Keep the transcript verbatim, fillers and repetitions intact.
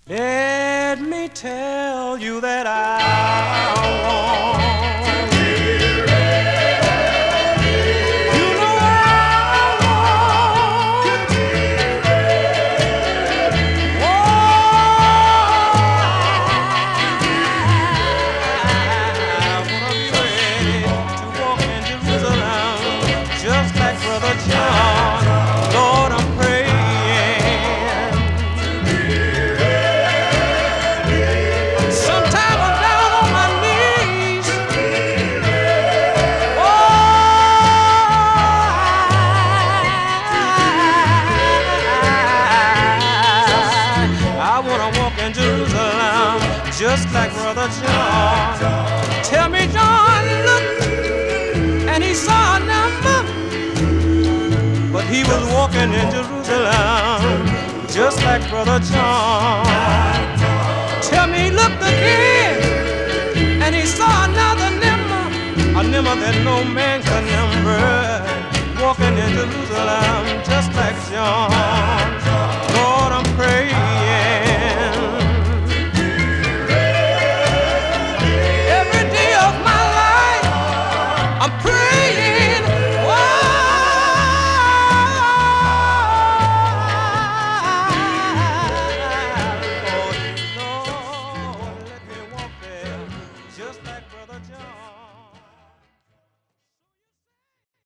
Let me tell you that I want to be ready. You know I want to be ready. Oh, I wanna be ready to walk in Jerusalem, just like Brother John. Lord, I'm praying. Jerusalem, just like Brother John. Tell me, John looked and he saw a number, but he was walking in Jerusalem, just like Brother John. Tell me, he looked again and he saw another number, a number that no man can number, walking in Jerusalem, just like John.